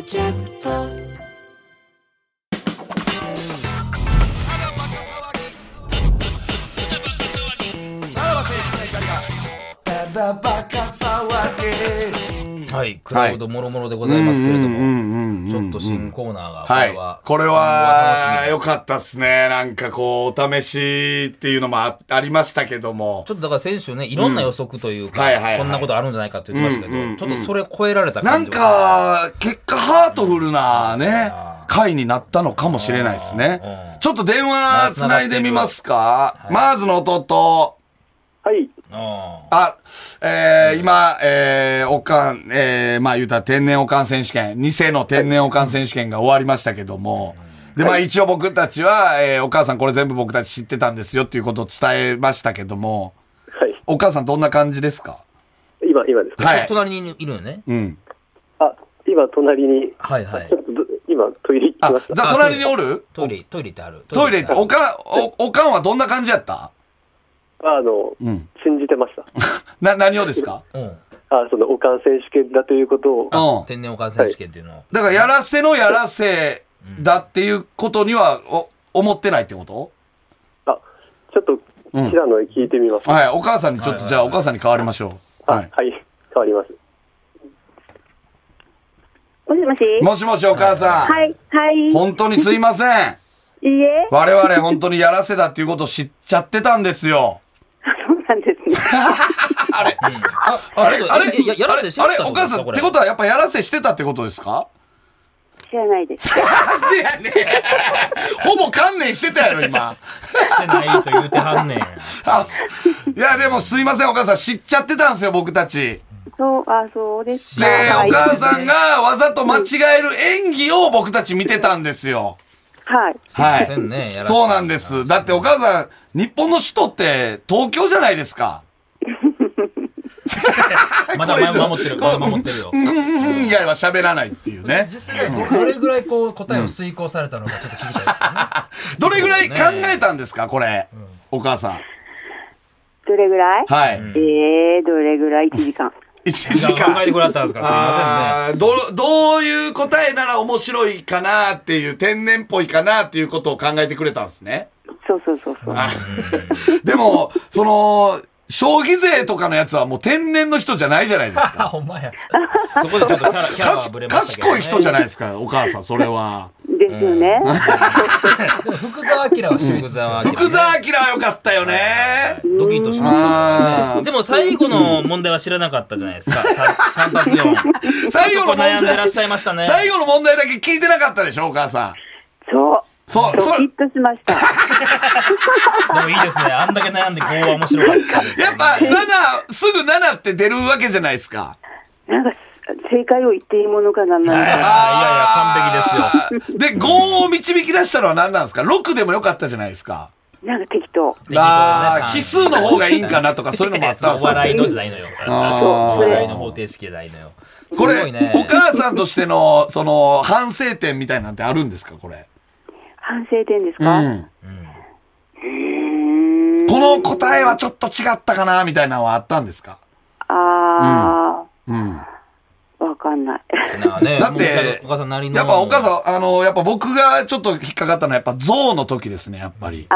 キャストはい、クラウドもろもろでございますけれども、ちょっと新コーナーが、 これは良かったっすね。なんかこう、お試しっていうのも ありましたけども。 ちょっとだから先週ね、いろんな予測というか、こんなことあるんじゃないかって言ってましたけど、ちょっとそれ超えられた感じなんか、結果ハートフルなね、回になったのかもしれないですね。ちょっと電話つないでみますか。マーズの弟。 はい。 今、おかん、まあ言うたら天然おかん選手権、偽の天然おかん選手権が終わりましたけども、で、まあ一応僕たちは、お母さんこれ全部僕たち知ってたんですよっていうことを伝えましたけども、 はい。 お母さんどんな感じですか？ 今ですか？ はい。 隣にいるよね。 うん。 今隣に。 はいはい。 ちょっと今トイレ行きました。 じゃあ隣におる？ トイレってある。 トイレって、おかんはどんな感じやった？ 信じてました。 何をですか？ そのおかん選手権だということを。 天然おかん選手権っていうのを。 だからやらせのやらせだっていうことには思ってないってこと？ ちょっと平野に聞いてみます。 はい、お母さんにちょっとじゃあお母さんに変わりましょう。 はい、変わります。 もしもし。 もしもしお母さん。 はい。 本当にすいません。 いいえ。 我々本当にやらせだっていうことを知っちゃってたんですよ。 そうなんですね。 あれやらせしてたってことお母さんってことはやっぱやらせしてたってことですか？ 知らないです。 なんでやねん。ほぼ観念してたやろ今。 してないと言うてはんねん。 いやでもすいませんお母さん知っちゃってたんですよ僕たち。 そうですで、お母さんがわざと間違える演技を僕たち見てたんですよ。 はい。 そうなんです。だってお母さん、日本の首都って東京じゃないですか。 まだ守ってるよ。 以外は喋らないっていうね。 実際どれぐらいこう答えを遂行されたのかちょっと聞きたいですよね。 どれぐらい考えたんですかこれ、お母さん。 どれぐらい？ はい。 どれぐらい？1時間。 1時間考えてくれたんですか？すいませんね。 どういう答えなら面白いかなっていう、天然っぽいかなっていうことを考えてくれたんですね。 そう。 でも、消費税とかのやつはもう天然の人じゃないじゃないですか。 ほんまや。そこでちょっとキャラがブレましたけどね。 賢い人じゃないですか、お母さん、それは。 ですよね。 福沢明は福沢明は良かったよね。 ドキッとしますよね。でも最後の問題は知らなかったじゃないですか。3+4。 最後の悩んでらっしゃいましたね。 最後の問題だけ聞いてなかったでしょ、お母さん。 ドキッとしました。 でもいいですね。あんだけ悩んで5は面白かったです。 やっぱすぐ7って出るわけじゃないですか。 なんか正解を言っていいものかな。 いや完璧ですよ。 で、5を導き出したのは何なんですか？ 6 でもよかったじゃないですか。 なんか適当。 奇数の方がいいんかなとかそういうのもあったんですよ。お笑いの時代のよ。お笑いの方程式時代のよ。 これ、お母さんとしての、反省点みたいなんてあるんですかこれ。 反省点ですか？ この答えはちょっと違ったかなみたいなのはあったんですか？ わかんない。 だって、 お母さんなりの。 やっぱお母さん、やっぱ僕がちょっと引っかかったのはやっぱ象の時ですね、やっぱり。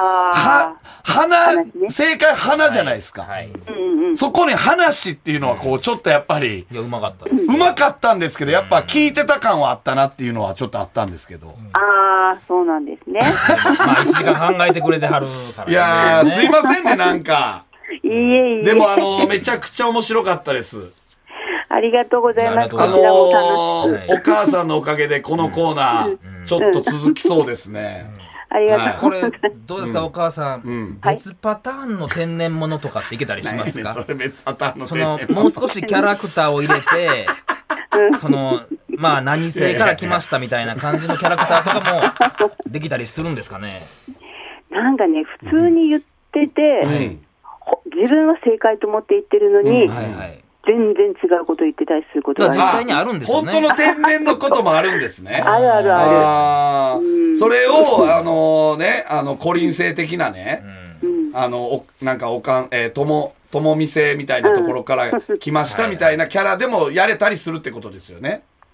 正解花じゃないですか。そこに話っていうのはこう、ちょっとやっぱり。 いや、うまかったです。 うまかったんですけど、やっぱ聞いてた感はあったなっていうのはちょっとあったんですけど。 そうなんですね。 まあ、1時間考えてくれてはるから。 いやー、すいませんね、なんか。 いえ。 でもめちゃくちゃ面白かったです。 ありがとうございます。 お母さんのおかげでこのコーナー、ちょっと続きそうですね。 ありがとう。 これ、どうですか、お母さん。別パターンの天然物とかっていけたりしますか？ それ別パターンの天然物。 もう少しキャラクターを入れて、まあ何性から来ましたみたいな感じのキャラクターとかもできたりするんですかね？ なんかね、普通に言ってて、自分は正解と思って言ってるのに、全然違うこと言ってたりすることが実際にあるんですよね。 本当の天然のこともあるんですね。 ある。 それを、コリン性的なね、なんかともみ性みたいなところから来ましたみたいなキャラでもやれたりするってことですよね。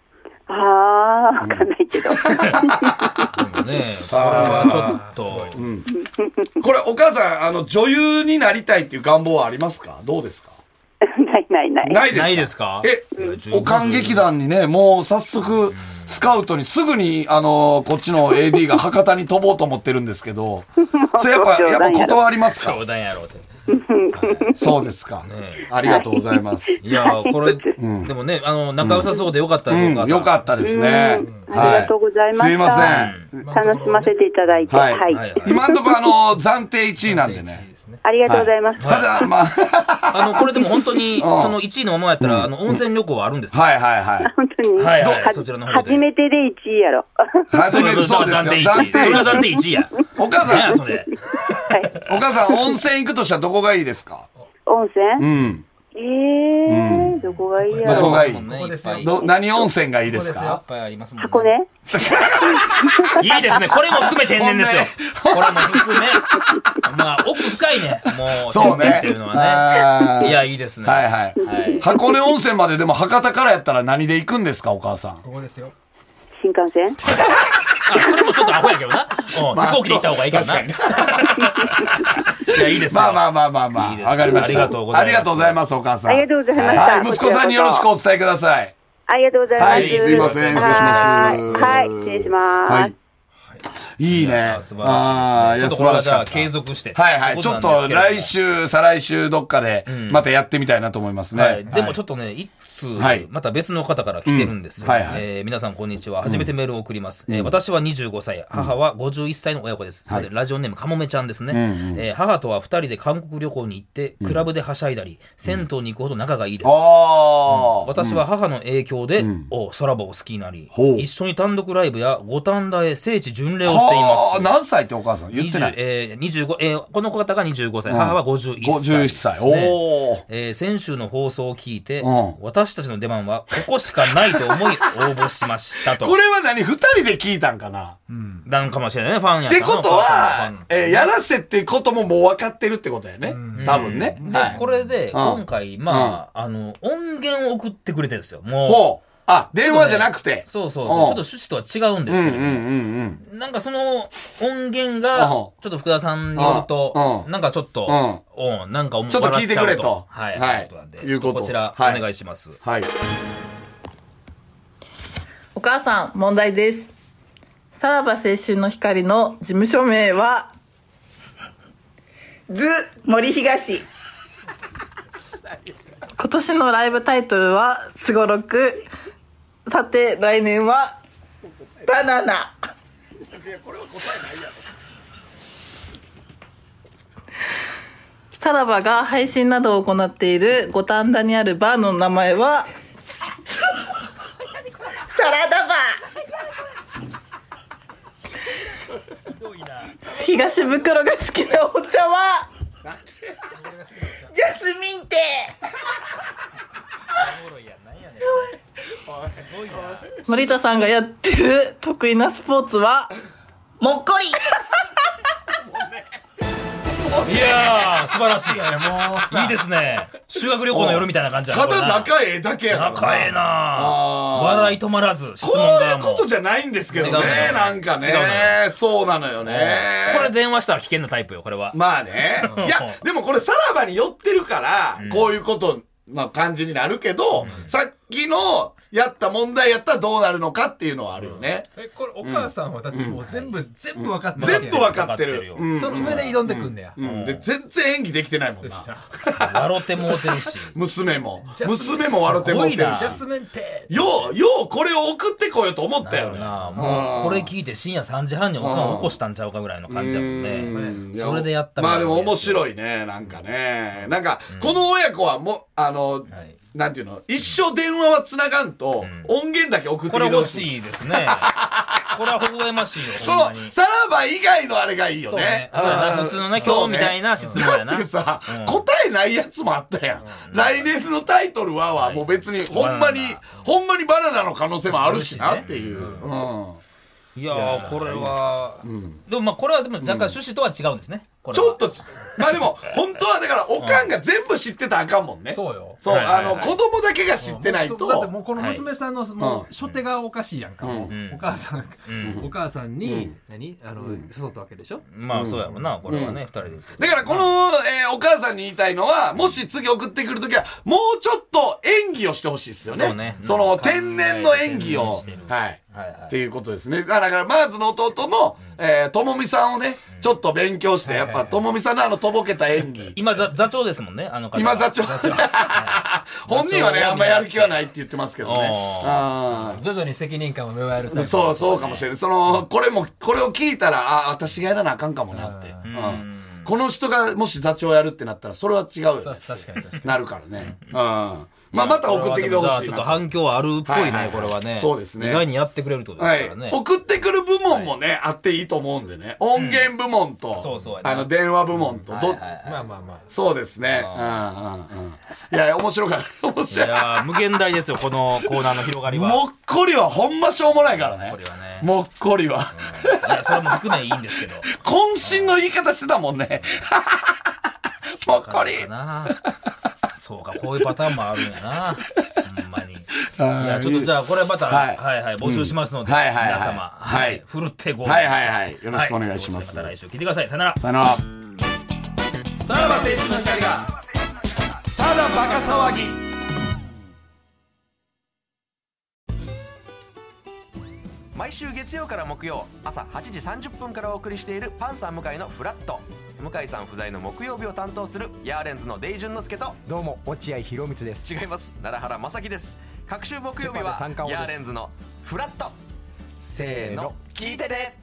ああ、わかんないけど。 でもね、これはちょっと。 これ、お母さん、女優になりたいっていう願望はありますか？どうですか？ ない。 ないですか？おかん劇団にね、もう早速、スカウトにすぐに、こっちの AD が博多に飛ぼうと思ってるんですけど、それやっぱ断りますか？ 冗談やろうって。 そうですか。ありがとうございます。 いや、これ、でもね、仲良さそうでよかったですよ、 よかったですね。 ありがとうございました。 すいません。 楽しませていただいて。はい。 今んとこ暫定1位なんでね。 ありがとうございます。 ただ、まあ。 これでも本当に、その1位のままやったら、温泉旅行はあるんですか？ はい。 本当に。 はい、そちらの方で。 初めてで1位やろ。 初めて、そうですよ。 暫定1位。それは暫定1位や。 お母さん、 それ。 お母さん、温泉行くとしたらどこがいいですか？ 温泉？どこがいいやろ。 どこがいい？ 何温泉がいいですか？ 箱根？ いいですね。これも含め天然ですよ。これも含め。まあ、奥深いね。もう、 そうね。 っていうのはね。いや、いいですね。 はい。箱根温泉まででも博多からやったら何で行くんですか、お母さん？ ここですよ。 新幹線？ それもちょっとアホやけどな。飛行機で行った方がいいからな。いや、いいですよ。 まあ。わかりました。ありがとうございます、お母さん。 ありがとうございました。 息子さんによろしくお伝えください。 ありがとうございます。はい、 すいません。失礼します。 はい、失礼します。 いいね。 素晴らしいですね。ちょっとこれはじゃあ継続して。 はい。ちょっと来週、再来週どっかでまたやってみたいなと思いますね。 でもちょっとね、また別の方から来てるんです。皆さんこんにちは。初めてメールを送ります。私は25歳、母は51歳の親子です。ラジオネームかもめちゃんですね。母とは2人で韓国旅行に行って、クラブではしゃいだり、銭湯に行くほど仲がいいです。私は母の影響で、ソラボを好きになり、一緒に単独ライブや五反田へ聖地巡礼をしています。 何歳ってお母さん言ってない？ この方が25歳、母は51歳。 51 歳。先週の放送を聞いて、私たちの出番はここしかないと思い応募しましたと。 これは何？二人で聞いたんかな？ なんかもしれないね、ファンやったってことは、やらせってことももう分かってるってことやね。多分ね。 で、これで、今回、音源を送ってくれてるんですよ。 もう。電話じゃなくて。 そう。ちょっと趣旨とは違うんですけど、なんかその音源が、ちょっと福田さんによると、なんかちょっと、なんかちょっと聞いてくれと。 はい。いうことで、こちら、お願いします。 はい。 お母さん、問題です。さらば青春の光の事務所名は、ズ森東。今年のライブタイトルはすごろく。さて来年はバナナ。これは答えないやろ。さらばが配信などを行っている五反田にあるバーの名前はサラダバー。東袋が好きなお茶はジャスミンテ。森田さんがやってる得意なスポーツはもっこり。 いやー素晴らしい。いいですね。修学旅行の夜みたいな感じだ。 ただ仲ええだけやから。 仲ええな。笑い止まらず。 こういうことじゃないんですけどね。なんかね。そうなのよね。 これ電話したら危険なタイプよ、これは。 まあね。いや、でもこれさらばに寄ってるから、こういうことの感じになるけど、さっきのやった問題やったらどうなるのかっていうのはあるよね。 これお母さんはだってもう全部分かってる。 全部分かってる。 その上で挑んでくんねや。 で、全然演技できてないもんな。 笑ってもうてるし。 娘も笑ってもうてるし。 ジャスミンテようこれを送ってこようと思ったよな。 もうこれ聞いて深夜3時半におかん起こしたんちゃうかぐらいの感じだもんね。それでやったまあでも面白いね、なんかね。なんか、この親子はもう、なんていうの、一生電話は繋がんと、音源だけ送ってきてほしい。 これ欲しいですね。これは微笑ましいよ、 ほんまに。さらば以外のあれがいいよね。 普通のね、今日みたいな質問やな。 だってさ、答えないやつもあったやん。来年のタイトルはもう別に、ほんまにバナナの可能性もあるしなっていう。 いやー、これは、でもまあこれはでも若干趣旨とは違うんですね。 これはちょっと、まあでも、本当はだから、おかんが全部知ってたらあかんもんね。 そうよ。 そう、 はいはいはい子供だけが知ってないと。 だってもうこの娘さんの、もう、初手がおかしいやんか。もううんお母さんに、誘ったわけでしょ。 まあそうやろな、これはね、二人で言って。 だからこの、お母さんに言いたいのは、もし次送ってくるときは、もうちょっと演技をしてほしいですよね。 そうねその天然の演技を。 してるはい。 はいはいっていうことですね。だから、マーズの弟の、ともみさんをね、ちょっと勉強して、やっぱ、ともみさんのとぼけた演技。 今座長ですもんね、あの方は。 今座長。本人はね、あんまやる気はないって言ってますけどね。 徐々に責任感を芽生えるタイプ。 そうかもしれない。これを聞いたら、私がやらなあかんかもなって。この人がもし座長やるってなったら、それは違うよね。 確かに。 なるからね。まあ、また送ってきてほしいな。 ちょっと反響あるっぽいね、これはね。 そうですね。 意外にやってくれるってことですからね。 送ってくる部門もね、あっていいと思うんでね。音源部門と、電話部門と、 まあ。 そうですね。いや、面白かった。面白い。 いや無限大ですよ、このコーナーの広がりは。 もっこりはほんましょうもないからね。もっこりは。 いや、それも含めいいんですけど。 渾身の言い方してたもんね。もっこり。 そうか、こういうパターンもあるんやな。ほんまに。いや、ちょっとじゃあ、これまた、募集しますので、皆様、ふるってご応募ください。 よろしくお願いします。 また来週聞いてください。さよなら。 さよなら。 さらば青春の光が、ただバカ騒ぎ。 毎週月曜から木曜朝8時30分からお送りしているパンサー向井のフラット。向井さん不在の木曜日を担当するヤーレンズのデイジュンの之介と、 どうも落合博満です。 違います、奈良原正樹です。各週木曜日はヤーレンズのフラット。せーの、聞いてね。